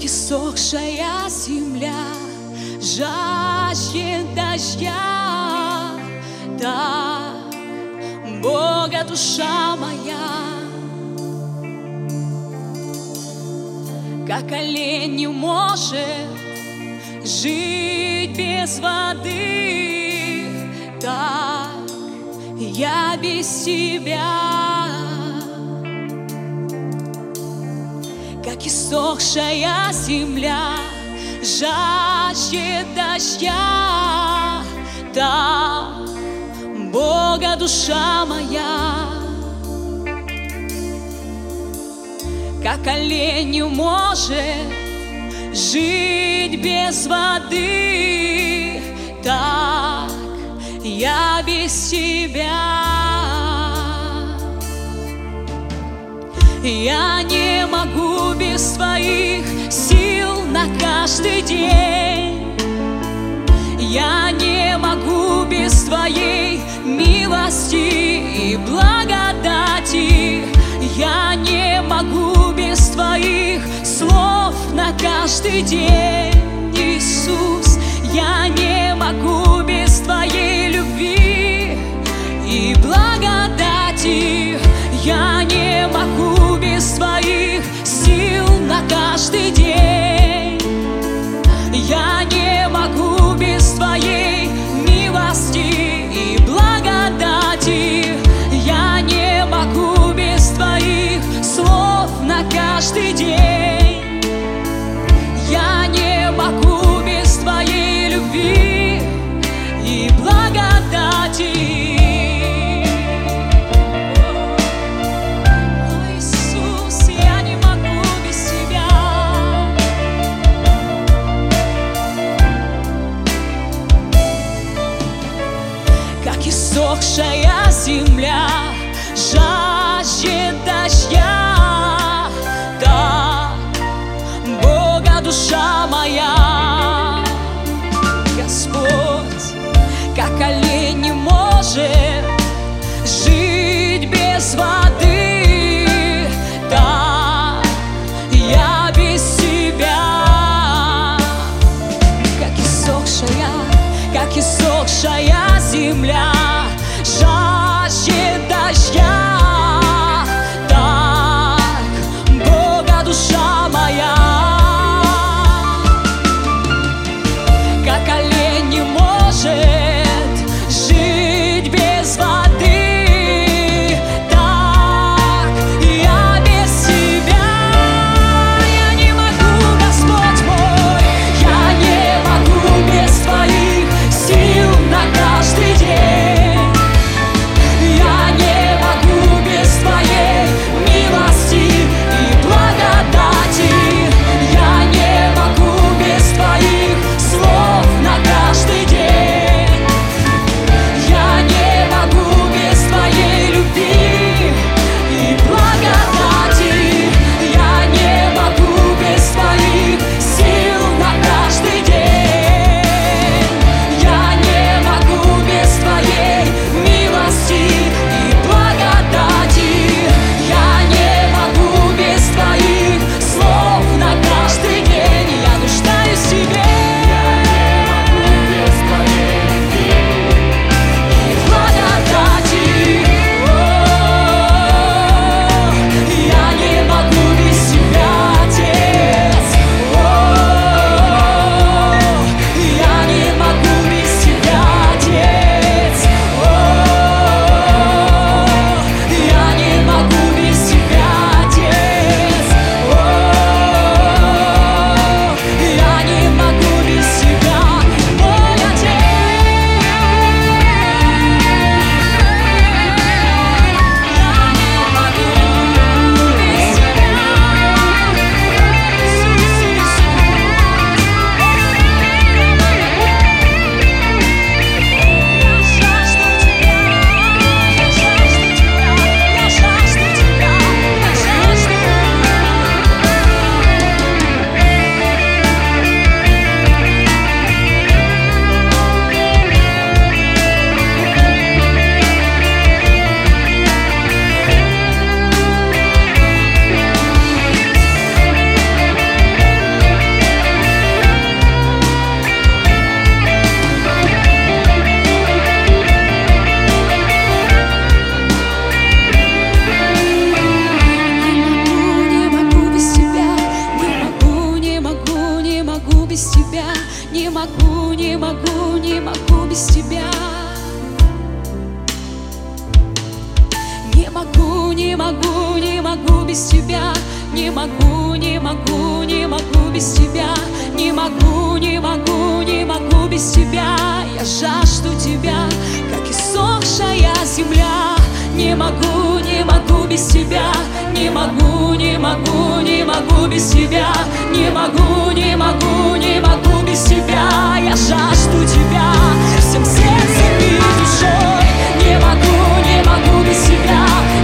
иссохшая земля жаждет дождя, так Бога душа моя, как олень не может жить без воды, так я без тебя. Как иссохшая земля жаждет дождя, так Бога душа моя, как олень не может жить без воды, так я без тебя. Я не могу без твоих сил на каждый день. Я не могу без твоей милости и благодати. Я не могу без твоих слов на каждый день, Иисус. Я не могу без твоей любви и благодати. Я не могу без твоих сил на каждый день. Я не могу без твоей милости и благодати. Я не могу без твоих слов на каждый день. Я не могу без твоей любви не могу, не могу без тебя. Не могу, не могу, не могу без тебя. Не могу, не могу, не могу без тебя. Я жажду тебя, как иссохшая земля. Не могу, не могу без тебя. Не могу, не могу, не могу без тебя. Не могу, не могу, не могу без тебя. Я жажду тебя всем сердцем и душой. Не могу, не могу без тебя.